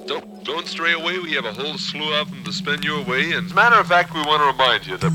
Don't stray away. We have a whole slew of them to spin your way. And as a matter of fact, we want to remind you that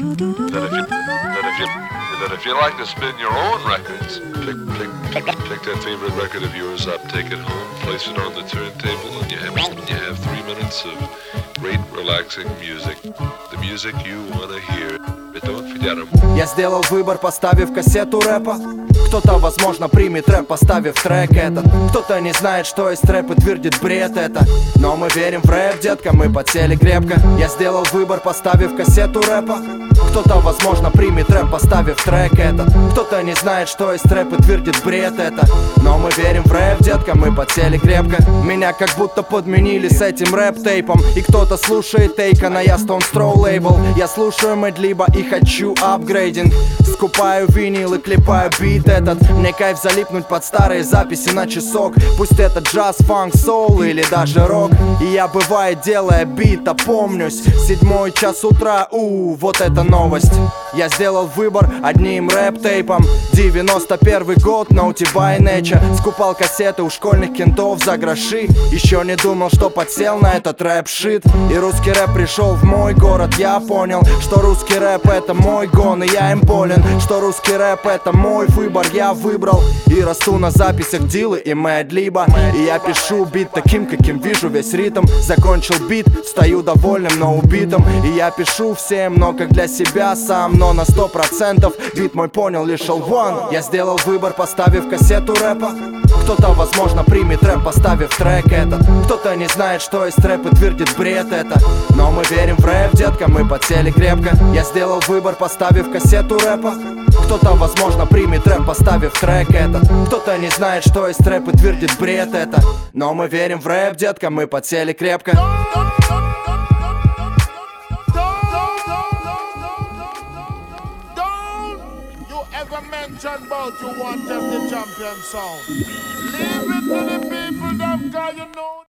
if you like to spin your own records, pick that favorite record of yours up, take it home, place it on the turntable, and you have 3 minutes of great relaxing music. The music you want to hear. But don't forget them. Я сделал выбор, поставив кассету рэпа. Кто-то, возможно, примет рэп, поставив трек этот. Кто-то не знает, что есть рэп и твердит бред это. Но мы верим в рэп, детка, мы подсели крепко. Я сделал выбор, поставив кассету рэпа. Кто-то, возможно, примет рэп, поставив трек этот. Кто-то не знает, что есть рэп и твердит бред это. Но мы верим в рэп, детка, мы подсели крепко. Меня как будто подменили с этим рэп-тейпом. И кто-то слушает Тейкана, я Stone Throw лейбл. Я слушаю Мэдлиба и хочу апгрейдинг. Скупаю винил и клепаю бит этот. Мне кайф залипнуть под старые записи на часок. Пусть это джаз, фанк, соул или даже рок. И я бывает делая бит, опомнюсь. 7 час утра, вот это новость. Я сделал выбор одним рэп-тейпом. 91 год, Naughty by Nature. Скупал кассеты у школьных кентов за гроши. Еще не думал, что подсел на этот рэп-шит. И русский рэп пришел в мой город. Я понял, что русский рэп это мой гон. И я им болен, что русский рэп это мой выбор. Я выбрал и расту на записях Дилы и Мэдлиба. И я пишу бит таким, каким вижу весь ритм. Закончил бит, стою довольным, но убитым. И я пишу всем, но как для себя сам. Но на 100% бит мой понял лишь L1. Я сделал выбор, поставив кассету рэпа. Кто-то, возможно, примет рэп, поставив трек этот. Кто-то не знает, что есть рэп и твердит бред это. Но мы верим в рэп, детка, мы подсели крепко. Я сделал выбор, поставив кассету рэпа. Кто-то, возможно, примет рэп, поставив трек этот. Кто-то не знает, что есть рэп и твердит бред это. Но мы верим в рэп, детка, мы подсели крепко. Mention about you want them the champion sound. Leave it to the people, them, cause you know